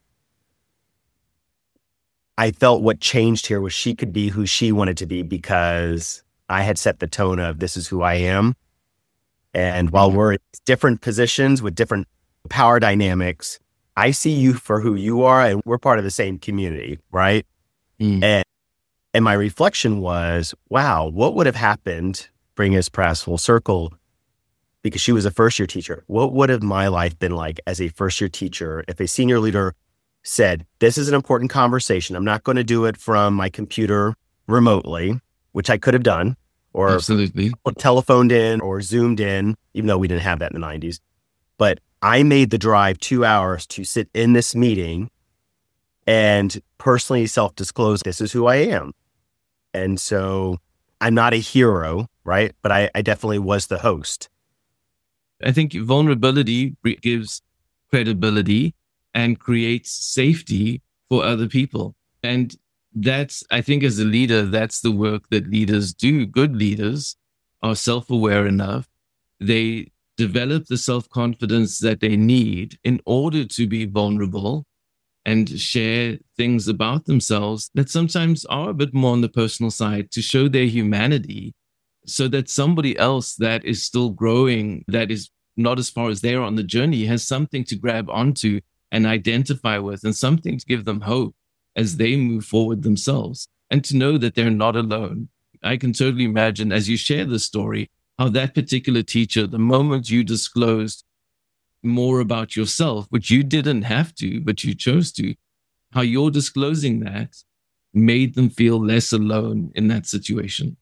[SPEAKER 3] I felt what changed here was she could be who she wanted to be because I had set the tone of this is who I am. And while we're in different positions with different power dynamics, I see you for who you are and we're part of the same community, right?
[SPEAKER 2] Mm.
[SPEAKER 3] And and my reflection was, wow, what would have happened, bring us perhaps full circle, because she was a first year teacher. What would have my life been like as a first year teacher if a senior leader said, this is an important conversation. I'm not going to do it from my computer remotely, which I could have done, or
[SPEAKER 2] Absolutely.
[SPEAKER 3] telephoned in or Zoomed in, even though we didn't have that in the nineties. But I made the drive two hours to sit in this meeting and personally self-disclose, this is who I am. And so I'm not a hero, right? But I, I definitely was the host.
[SPEAKER 2] I think vulnerability gives credibility and creates safety for other people. And that's, I think as a leader, that's the work that leaders do. Good leaders are self-aware enough. They develop the self-confidence that they need in order to be vulnerable and share things about themselves that sometimes are a bit more on the personal side to show their humanity so that somebody else that is still growing, that is not as far as they're on the journey, has something to grab onto and identify with and something to give them hope as they move forward themselves and to know that they're not alone. I can totally imagine as you share the story, how that particular teacher, the moment you disclosed more about yourself, which you didn't have to, but you chose to, how your disclosing that made them feel less alone in that situation.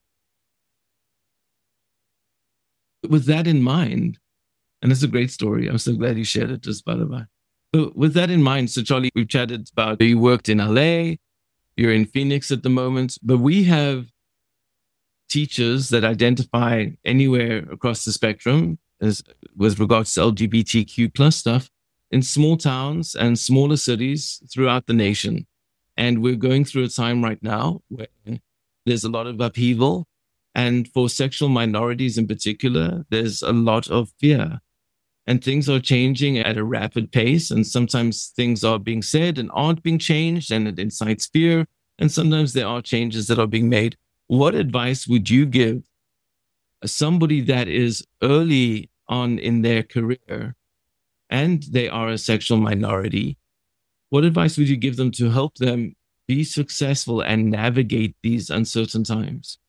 [SPEAKER 2] With that in mind, and it's a great story. I'm so glad you shared it, just by the way. But with that in mind, so Charlie, we've chatted about you worked in L A, you're in Phoenix at the moment, but we have teachers that identify anywhere across the spectrum as with regards to L G B T Q plus stuff in small towns and smaller cities throughout the nation. And we're going through a time right now where there's a lot of upheaval. And for sexual minorities in particular, there's a lot of fear. And things are changing at a rapid pace. And sometimes things are being said and aren't being changed, and it incites fear. And sometimes there are changes that are being made. What advice would you give somebody that is early on in their career and they are a sexual minority? What advice would you give them to help them be successful and navigate these uncertain times?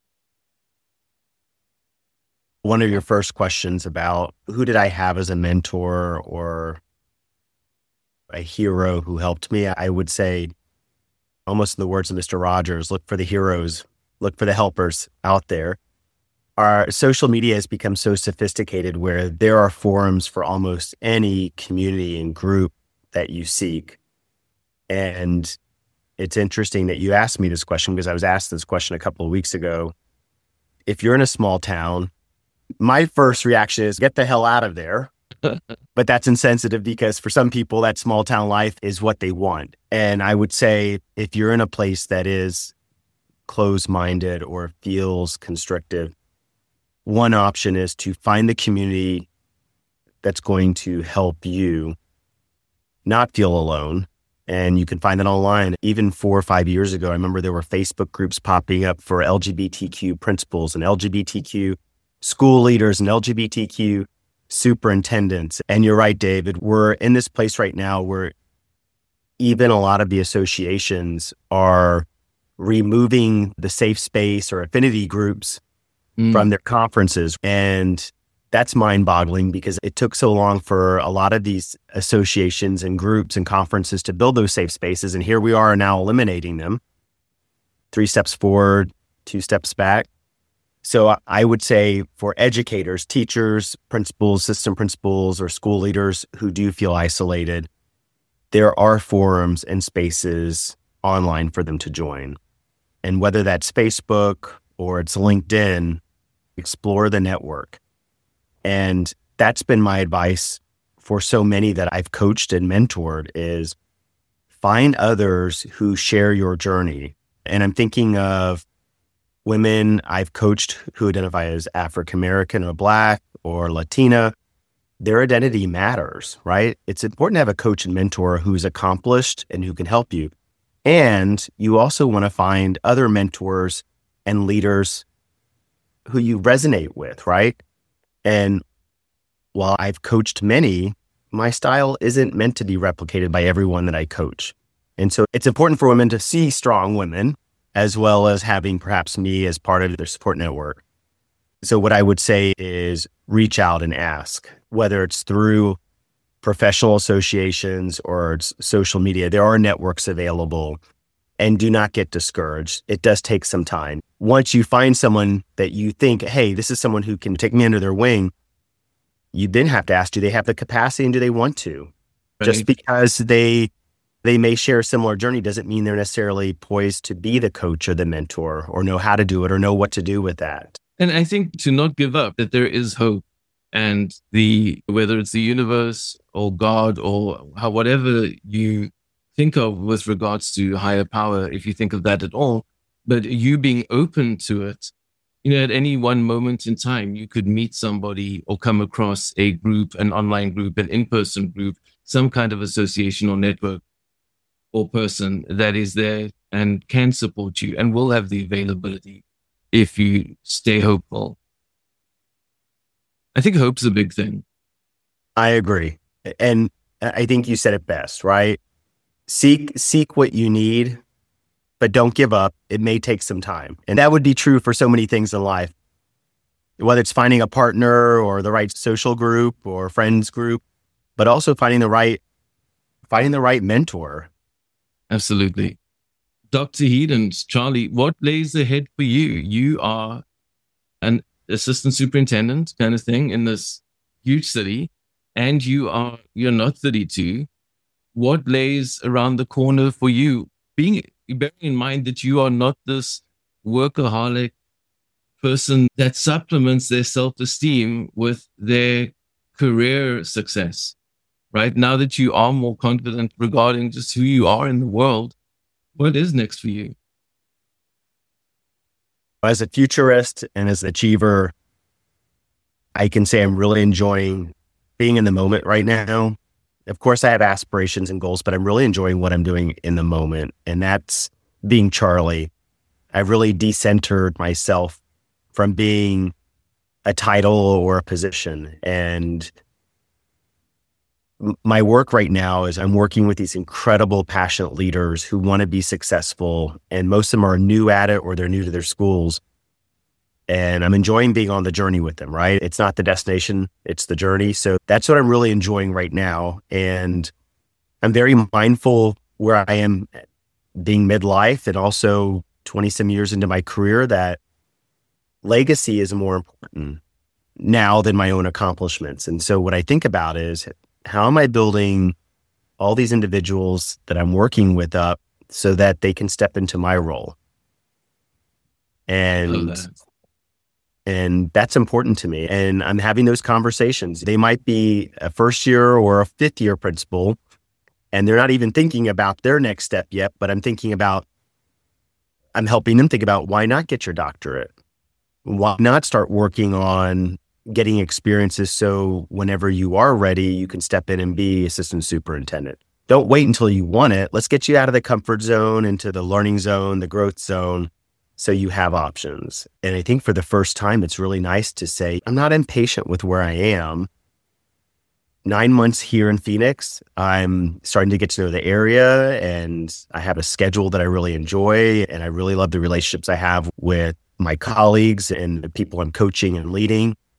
[SPEAKER 3] One of your first questions about who did I have as a mentor or a hero who helped me, I would say, almost in the words of Mister Rogers, look for the heroes, look for the helpers out there. Our social media has become so sophisticated where there are forums for almost any community and group that you seek. And it's interesting that you asked me this question because I was asked this question a couple of weeks ago. If you're in a small town, my first reaction is get the hell out of there. But that's insensitive because for some people, that small town life is what they want. And I would say if you're in a place that is closed-minded or feels constrictive, one option is to find the community that's going to help you not feel alone. And you can find that online. Even four or five years ago, I remember there were Facebook groups popping up for L G B T Q principals and L G B T Q school leaders and L G B T Q superintendents. And you're right, David, we're in this place right now where even a lot of the associations are removing the safe space or affinity groups mm. from their conferences. And that's mind-boggling because it took so long for a lot of these associations and groups and conferences to build those safe spaces. And here we are now eliminating them. Three steps forward, two steps back. So I would say for educators, teachers, principals, system principals, or school leaders who do feel isolated, there are forums and spaces online for them to join. And whether that's Facebook or it's LinkedIn, explore the network. And that's been my advice for so many that I've coached and mentored is find others who share your journey. And I'm thinking of women I've coached who identify as African-American or Black or Latina. Their identity matters, right? It's important to have a coach and mentor who's accomplished and who can help you. And you also want to find other mentors and leaders who you resonate with, right? And while I've coached many, my style isn't meant to be replicated by everyone that I coach. And so it's important for women to see strong women, as well as having perhaps me as part of their support network. So what I would say is reach out and ask, whether it's through professional associations or it's social media, there are networks available. And do not get discouraged. It does take some time. Once you find someone that you think, hey, this is someone who can take me under their wing, you then have to ask, do they have the capacity and do they want to? Right. Just because they they may share a similar journey doesn't mean they're necessarily poised to be the coach or the mentor or know how to do it or know what to do with that.
[SPEAKER 2] And I think to not give up, that there is hope. And the whether it's the universe or God or how whatever you think of with regards to higher power, if you think of that at all, but you being open to it, you know, at any one moment in time, you could meet somebody or come across a group, an online group, an in-person group, some kind of association or network or person that is there and can support you and will have the availability if you stay hopeful. I think hope's a big thing.
[SPEAKER 3] I agree. And I think you said it best, right? Seek, seek what you need, but don't give up. It may take some time. And that would be true for so many things in life, whether it's finding a partner or the right social group or friends group, but also finding the right, finding the right mentor.
[SPEAKER 2] Absolutely. Doctor Heaton, Charlie, what lays ahead for you? You are an assistant superintendent kind of thing in this huge city, and you are, you're not thirty-two. What lays around the corner for you? Being bearing in mind that you are not this workaholic person that supplements their self-esteem with their career success, right? Now that you are more confident regarding just who you are in the world, what is next for you?
[SPEAKER 3] As a futurist and as an achiever, I can say I'm really enjoying being in the moment right now. Of course, I have aspirations and goals, but I'm really enjoying what I'm doing in the moment. And that's being Charlie. I've really decentered myself from being a title or a position. And my work right now is I'm working with these incredible, passionate leaders who want to be successful. And most of them are new at it or they're new to their schools. And I'm enjoying being on the journey with them, right? It's not the destination, it's the journey. So that's what I'm really enjoying right now. And I'm very mindful where I am being midlife and also twenty some years into my career that legacy is more important now than my own accomplishments. And so what I think about is, how am I building all these individuals that I'm working with up so that they can step into my role? And And that's important to me. And I'm having those conversations. They might be a first year or a fifth year principal, and they're not even thinking about their next step yet, but I'm thinking about, I'm helping them think about, why not get your doctorate? Why not start working on getting experiences so whenever you are ready, you can step in and be assistant superintendent. Don't wait until you want it. Let's get you out of the comfort zone into the learning zone, the growth zone, so you have options. And I think for the first time, it's really nice to say, I'm not impatient with where I am. Nine months here in Phoenix, I'm starting to get to know the area and I have a schedule that I really enjoy. And I really love the relationships I have with my colleagues and the people I'm coaching and leading.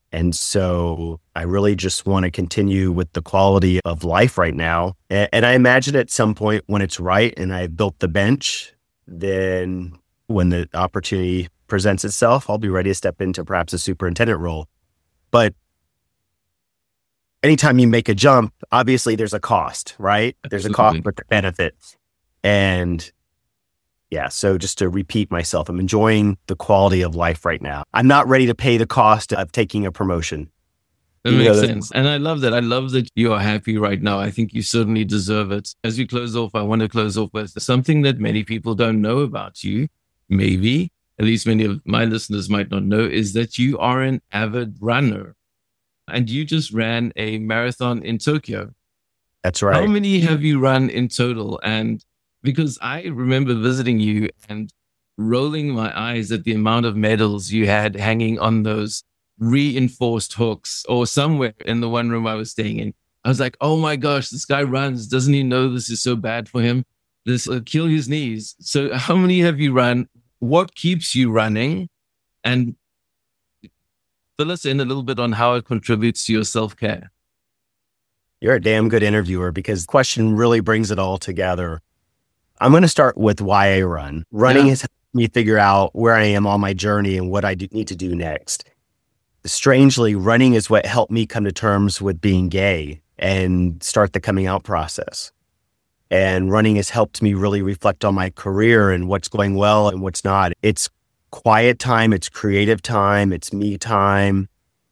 [SPEAKER 3] And so I really just want to continue with the quality of life right now. And, and I imagine at some point when it's right and I've built the bench, then when the opportunity presents itself, I'll be ready to step into perhaps a superintendent role. But anytime you make a jump, obviously there's a cost, right? There's a cost with the benefits. And yeah, so just to repeat myself, I'm enjoying the quality of life right now. I'm not ready to pay the cost of taking a promotion.
[SPEAKER 2] That
[SPEAKER 3] You
[SPEAKER 2] makes
[SPEAKER 3] know,
[SPEAKER 2] sense. And I love that. I love that you are happy right now. I think you certainly deserve it. As we close off, I want to close off with something that many people don't know about you, maybe, at least many of my listeners might not know, is that you are an avid runner. And you just ran a marathon in Tokyo.
[SPEAKER 3] That's right.
[SPEAKER 2] How many have you run in total? And because I remember visiting you and rolling my eyes at the amount of medals you had hanging on those reinforced hooks or somewhere in the one room I was staying in. I was like, oh my gosh, this guy runs. Doesn't he know this is so bad for him? This will kill his knees. So how many have you run? What keeps you running? And fill us in a little bit on how it contributes to your self-care.
[SPEAKER 3] You're a damn good interviewer because the question really brings it all together. I'm going to start with why I run. Running
[SPEAKER 2] Yeah.
[SPEAKER 3] has helped me figure out where I am on my journey and what I do, need to do next. Strangely, running is what helped me come to terms with being gay and start the coming out process. And running has helped me really reflect on my career and what's going well and what's not. It's quiet time, it's creative time, it's me time.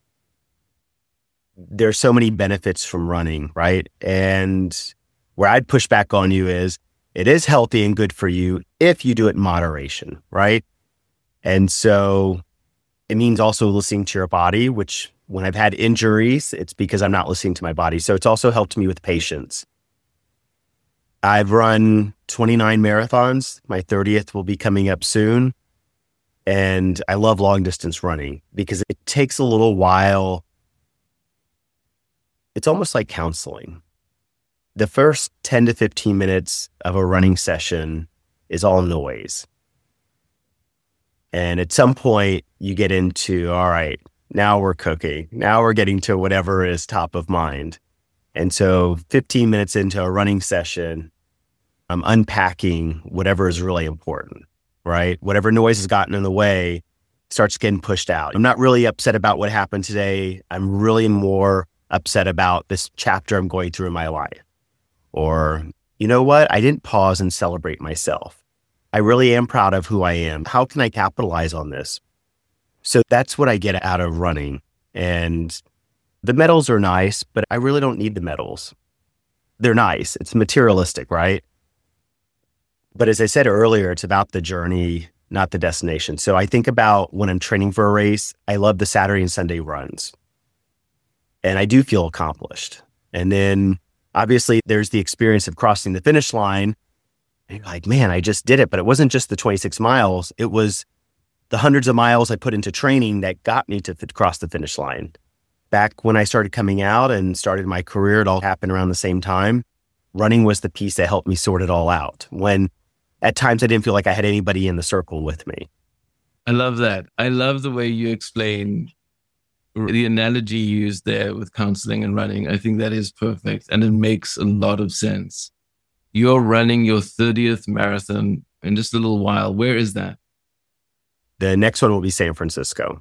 [SPEAKER 3] There's so many benefits from running, right? And where I'd push back on you is it is healthy and good for you if you do it in moderation, right? And so it means also listening to your body, which when I've had injuries, it's because I'm not listening to my body. So it's also helped me with patience. I've run twenty-nine marathons. My thirtieth will be coming up soon. And I love long distance running because it takes a little while. It's almost like counseling. The first ten to fifteen minutes of a running session is all noise. And at some point you get into, all right, now we're cooking. Now we're getting to whatever is top of mind. And so fifteen minutes into a running session, I'm unpacking whatever is really important, right? Whatever noise has gotten in the way starts getting pushed out. I'm not really upset about what happened today. I'm really more upset about this chapter I'm going through in my life. Or, you know what? I didn't pause and celebrate myself. I really am proud of who I am. How can I capitalize on this? So that's what I get out of running. And the medals are nice, but I really don't need the medals. They're nice. It's materialistic, right? But as I said earlier, it's about the journey, not the destination. So I think about when I'm training for a race, I love the Saturday and Sunday runs. And I do feel accomplished. And then obviously there's the experience of crossing the finish line. And you're like, man, I just did it. But it wasn't just the twenty-six miles. It was the hundreds of miles I put into training that got me to f- cross the finish line. Back when I started coming out and started my career, it all happened around the same time. Running was the piece that helped me sort it all out. When at times I didn't feel like I had anybody in the circle with me.
[SPEAKER 2] I love that. I love the way you explain the analogy you used there with counseling and running. I think that is perfect and it makes a lot of sense. You're running your thirtieth marathon in just a little while. Where is that?
[SPEAKER 3] The next one will be San Francisco.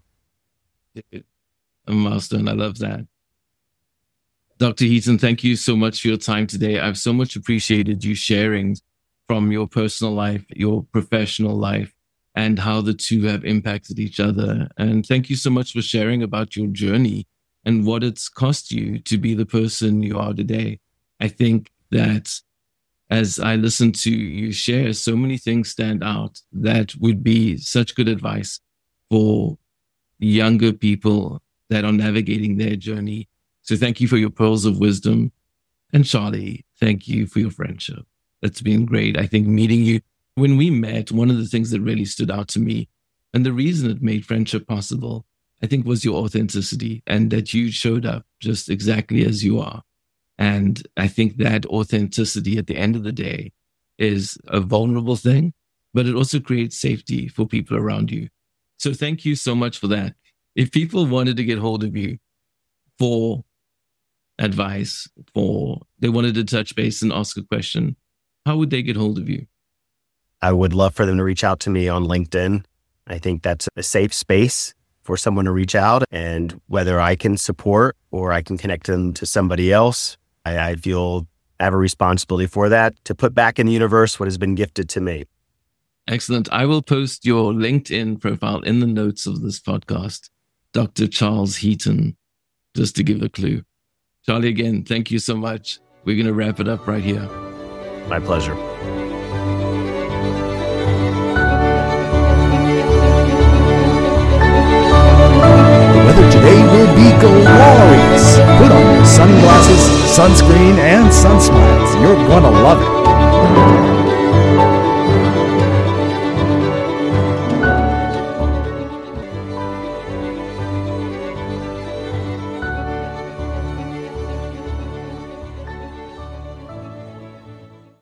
[SPEAKER 2] A milestone. I love that. Doctor Heaton, thank you so much for your time today. I've so much appreciated you sharing from your personal life, your professional life, and how the two have impacted each other. And thank you so much for sharing about your journey and what it's cost you to be the person you are today. I think that as I listen to you share, so many things stand out that would be such good advice for younger people that are navigating their journey. So thank you for your pearls of wisdom. And Charlie, thank you for your friendship. It's been great. I think meeting you, when we met, one of the things that really stood out to me, and the reason it made friendship possible, I think was your authenticity and that you showed up just exactly as you are. And I think that authenticity at the end of the day is a vulnerable thing, but it also creates safety for people around you. So thank you so much for that. if people wanted to get hold of you for advice, for they wanted to touch base and ask a question, how would they get hold of you?
[SPEAKER 3] I would love for them to reach out to me on LinkedIn. I think that's a safe space for someone to reach out, and whether I can support or I can connect them to somebody else, I, I feel I have a responsibility for that, to put back in the universe what has been gifted to me.
[SPEAKER 2] Excellent. I will post your LinkedIn profile in the notes of this podcast, Doctor Charles Heaton, just to give a clue. Charlie, again, thank you so much. We're going to wrap it up right here.
[SPEAKER 3] My pleasure.
[SPEAKER 5] The weather today will be glorious. Put on your sunglasses, sunscreen, and sun smiles. You're gonna love it.